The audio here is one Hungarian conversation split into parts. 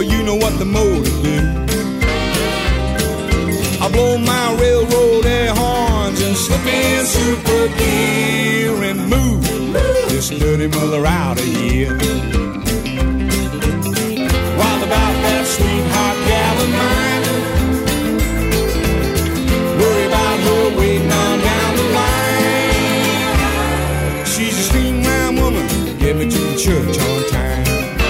but you know what the motors do. I blow my railroad air horns and slip in super gear and move this dirty mother out of here. While about that sweetheart gal of mine, worry about her waiting on down the line. She's a streamline woman, get me to the church on time.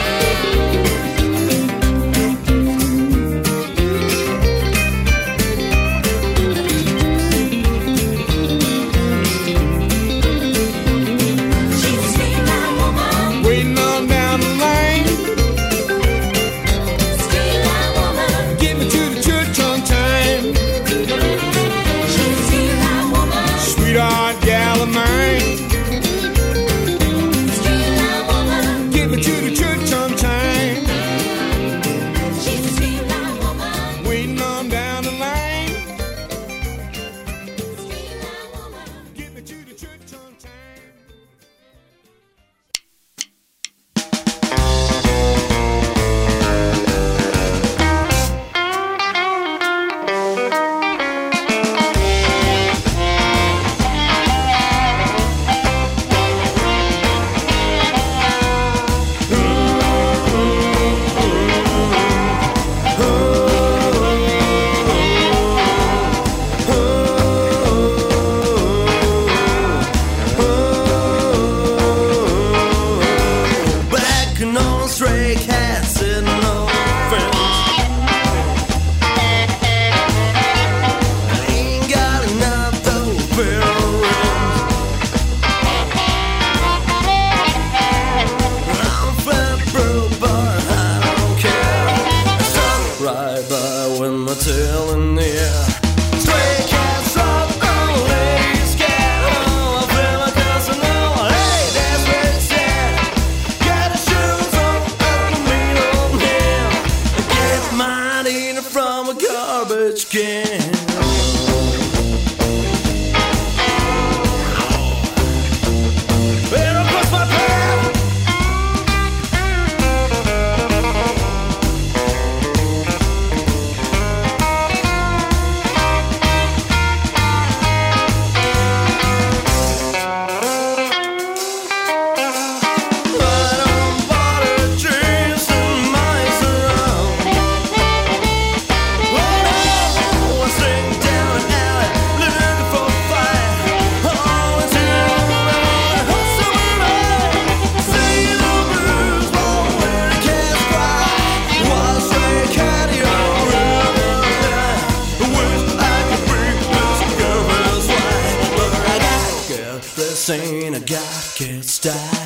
Ain't a God-kid style.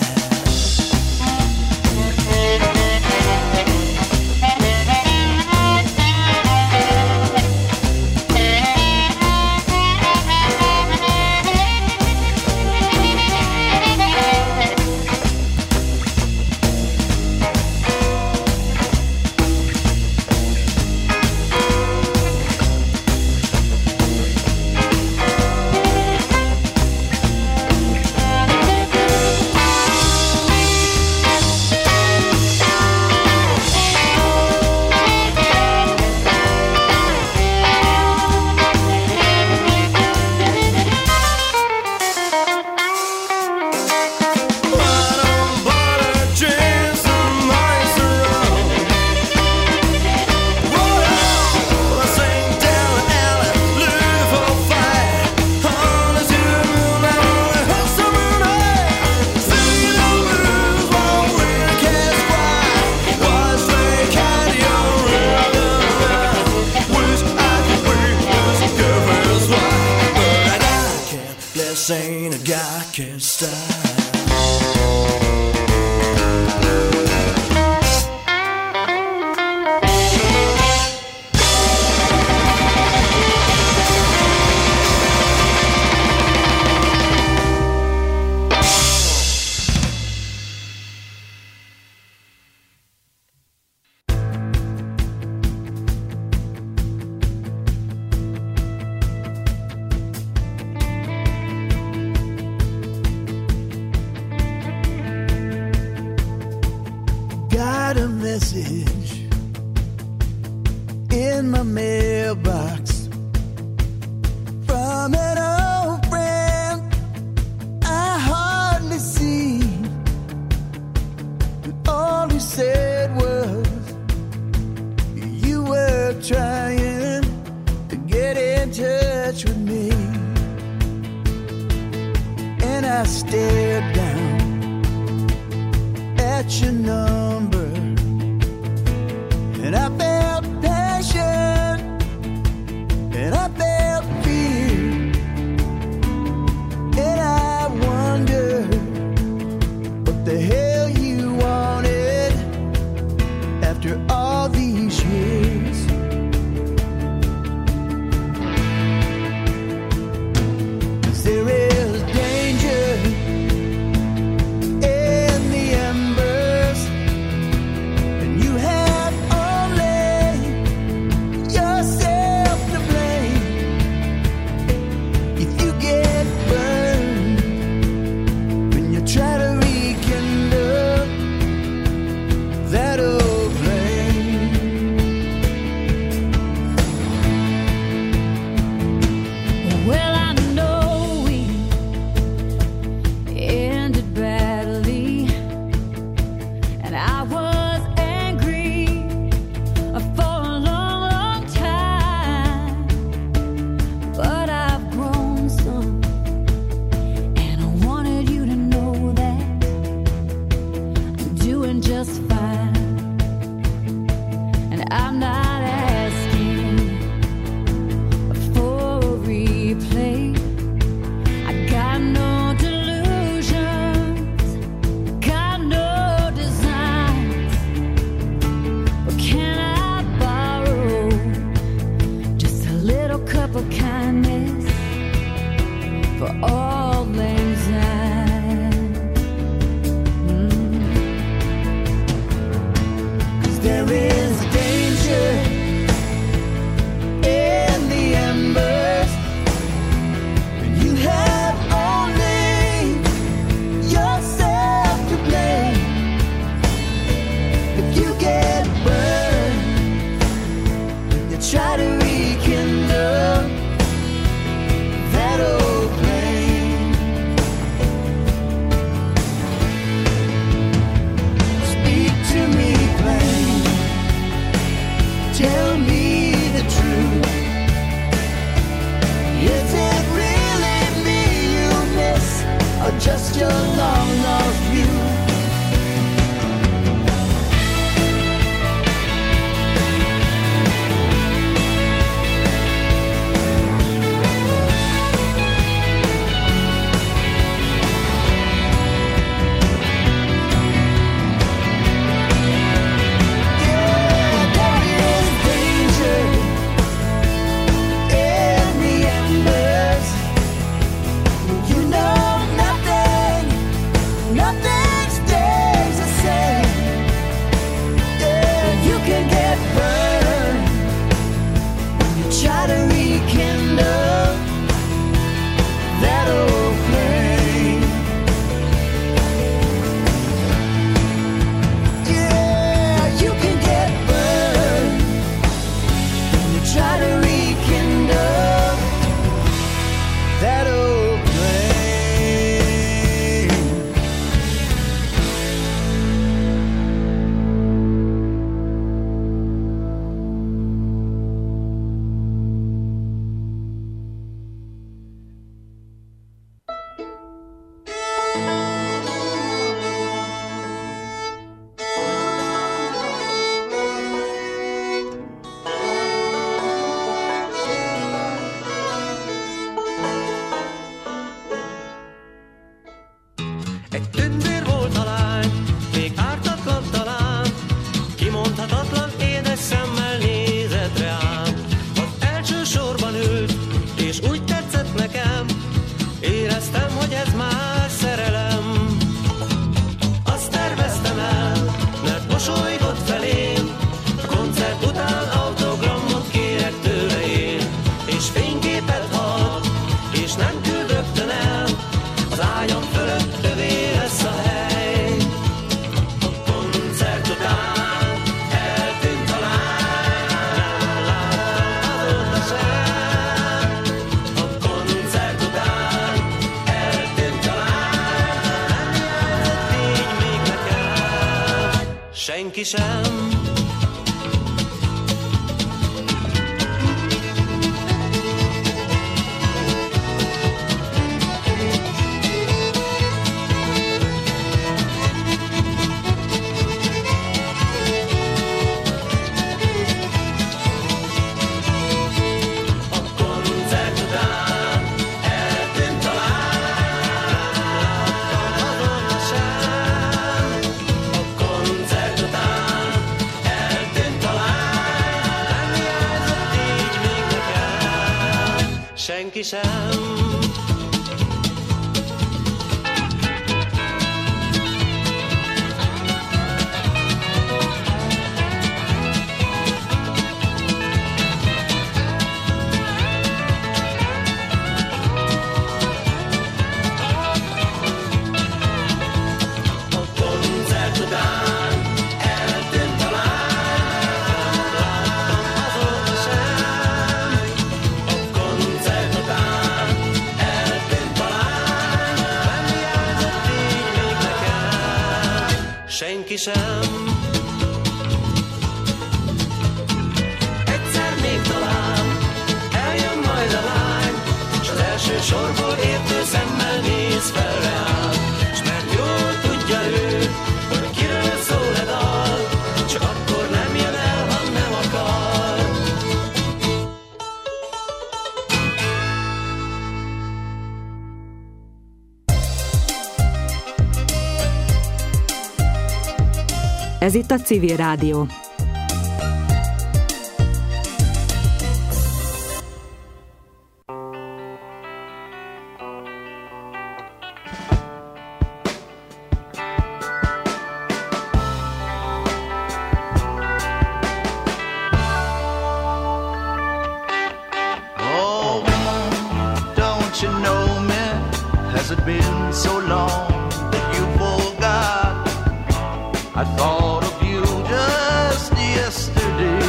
Ain't a God-kid style. touch with me, and I stared down at your number, and I felt passion, and I felt fear, and I wondered what the hell you wanted after all these years. There is danger in the embers, and you have only yourself to blame if you get burned when you try to rekindle that old flame. Well, I know we ended badly, and I was angry for a long, long time. But I've grown some, and I wanted you to know that I'm doing just fine. And I'm not asking for a replay. I got no delusions, got no designs. But can I borrow just a little cup of kindness for all lang syne? 'Cause there is danger in the embers, and you have only yourself to blame if you get burned when you try to rekindle that old flame. Speak to me plain, tell me the truth. Is it really me you miss, or just your long lost view? senki sem. sem. Senki sem. Egyszer még talán eljön majd a lány, s az első sorból értő szemmel néz fel reám. S mert jól tudja ő, hogy kiről szól a dal, csak akkor nem jön el, ha nem akar. Ez itt a Civil Rádió. Oh, don't you know me? Has it been so long that you forgot? I thought of you just yesterday.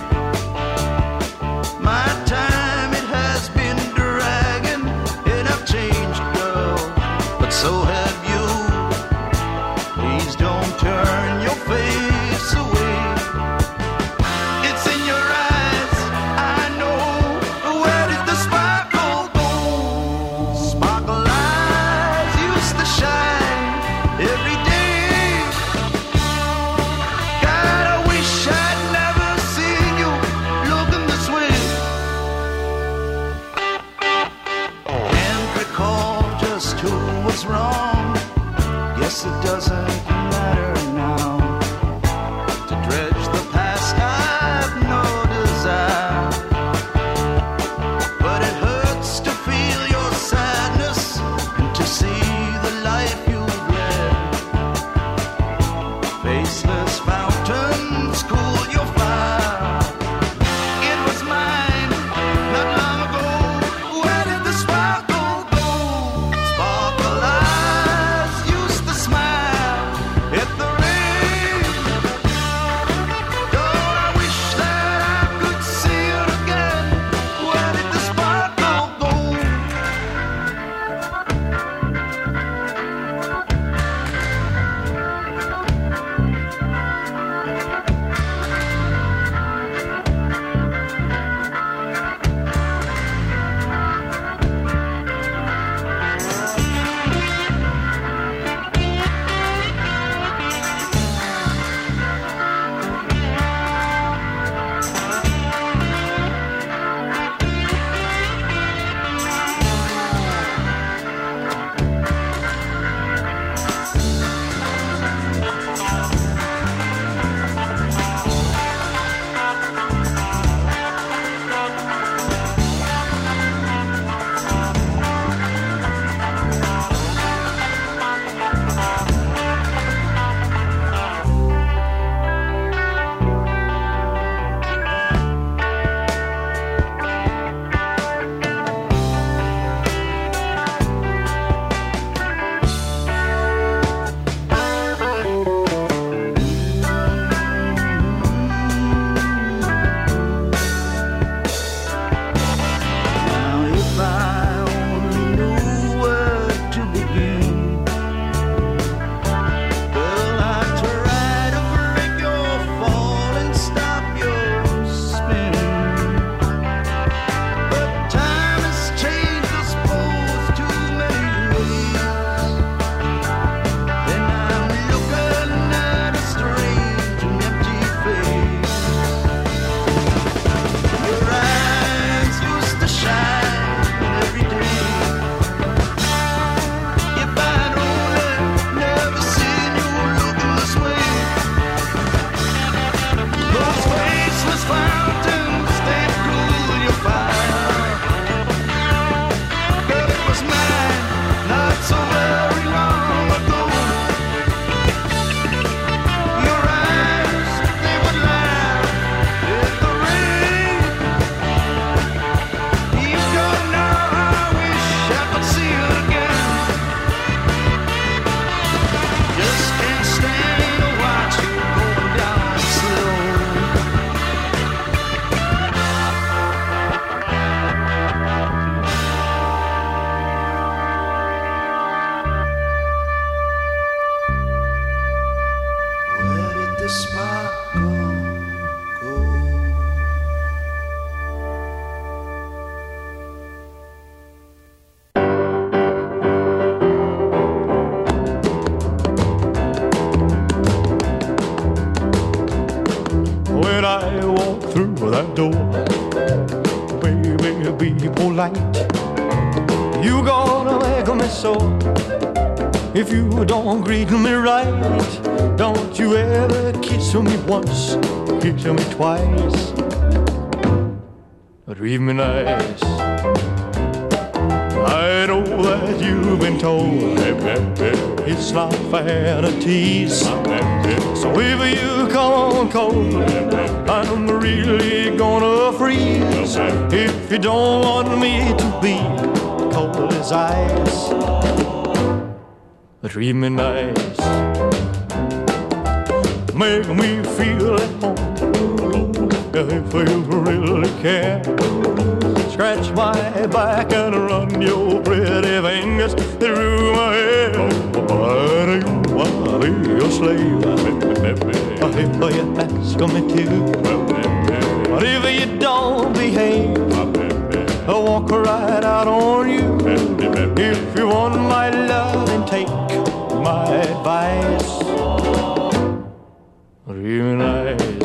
My time, it has been dragging, and I've changed, girl, but so have you. Please don't turn your face away. It's in your eyes, I know. Where did the sparkle go? right. You gonna make me so. If you don't greet me right, don't you ever kiss me once, kiss me twice, treat me nice. I know that you've been told it's not fair to tease. So if you come on cold, I'm really gonna freeze. If you don't want me to be cold as ice, treat me nice. Make me feel at home if you really care. Scratch my back and run your pretty fingers through my hair. But you wanna be a slave if you ask me to. But if you don't behave, I'll walk right out on you. If you want my love, then take my advice. Real nice.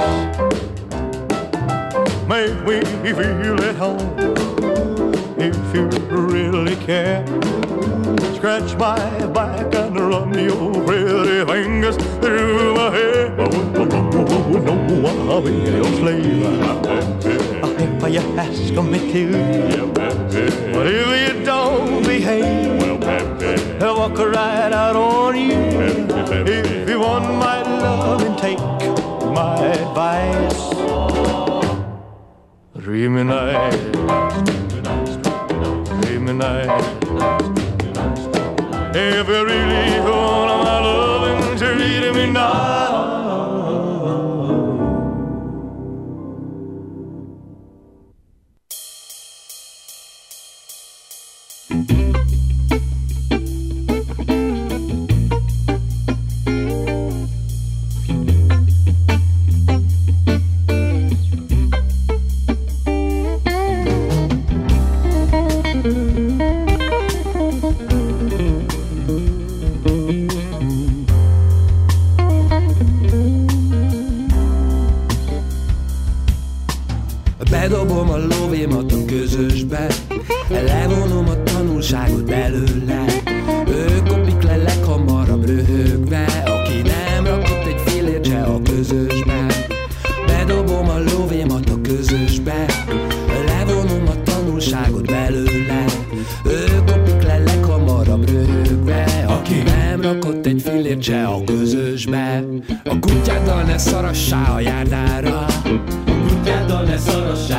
Make me feel at home if you really care. Scratch my back and run your pretty fingers through my hair. No, I'll be your slave if you ask me to. But if you don't behave, I'll walk right out on you. If you want my love, then take my advice. Treat me nice, treat me nice. If you really want my love, treat me nice. Bedobom a lóvémat a közösbe, levonom a tanulságot belőle. Ő kopik le leghamarabb röhögve, aki nem rakott egy fillért se a közösbe. Bedobom a lóvémat a közösbe, levonom a tanulságot belőle. Ő kopik le leghamarabb röhögve, aki nem rakott egy fillért se a közösbe. A kutyáddal ne szarassá a járdára, kutyáddal ne szarassá